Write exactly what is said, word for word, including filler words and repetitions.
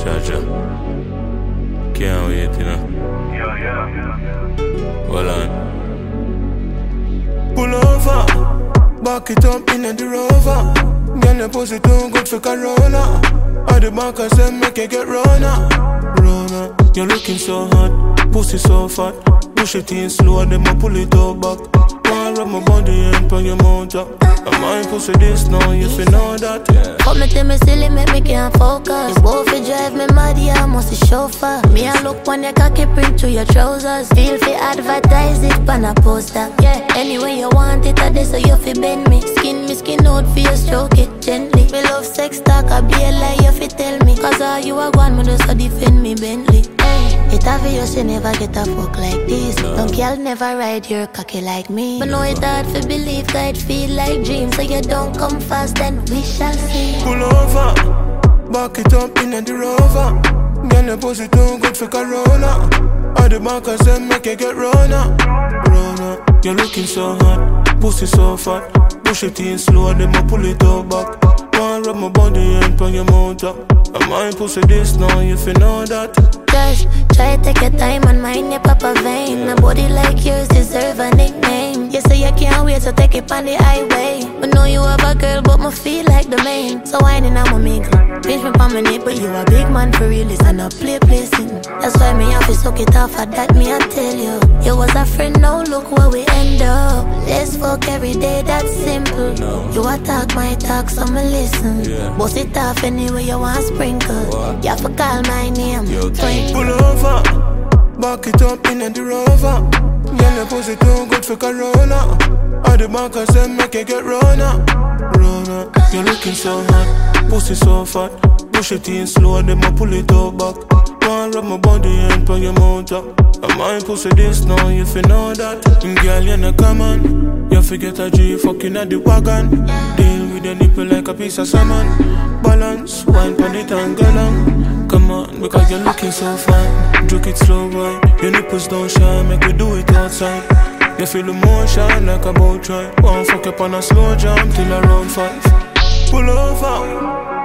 Jaja. Can't wait, you know. Yeah, yeah, yeah. Well on. Pull over, back it up in the rover. Girl, your pussy too good for Corona. At the back I said make it get Rona. Rona, you're looking so hot, pussy so fat. Push it in slow, then I pull it all back. Wanna rub my body and put your mouth up. I might pussy this now, you feel know that. Yeah. Fuck me till me silly, make me can't focus. You both it drive me mad, yeah, I must be chauffeur. Me I look when your cocky print through your trousers. Feel fi advertise it pan a poster. Yeah, anyway you want it, I this so you fi bend me. Skin me skin out for you, stroke it gently. Me love sex talk, I be a lie you fi tell me. Cause all you are gone, me just so defend me Bentley. It obvious you never get a fuck like this. Don't girl never ride your cocky like me. But know it hard for believe that it feel like dreams. So you don't come fast, then we shall see. Pull over, back it up in the rover. Girl, your pussy too good for Corona. At the back I said make it get Rona. Rona, you're looking so hot, pussy so fat. Push it in slow, then I pull it all back. Wanna rub my body and put your mouth up. I might pussy this now, you feel know that. Just try to take your time and mind your papa vein. A body like yours deserve a nickname. You say you can't wait to take it on the highway. But know you have a girl, but me feel like the main. So whining I'm a mingle. Pinch me on my neck, but you a big man for real. It's not play placing. That's why me have to suck it off. At that me I tell you. You was a friend, now look where we end up. Let's fuck every day, that's simple. No. You a talk my talk, so me listen. Yeah. Bust it off anyway you want sprinkle. What? You have to call my name. Yo, Twink. Pull over, back it up in the rover. Girl, your pussy too good for Corona. At the back I said make it get Rona. Rona, you're looking so hot, pussy so fat. Push it in slow, then I pull it all back. Wanna rub my body and put your mouth up. I might pussy this now, you feel know that. Girl, you know come on, you forget a G fucking at the wagon. Deal with the nipple like a piece of salmon. Balance, wine pon it and go on. Come on, because you're looking so fine. Drink it slow, boy. Your nipples don't shine, make me do it outside. You feel the motion like a boat ride. Wanna fuck up on a slow jump till around five. Pull over.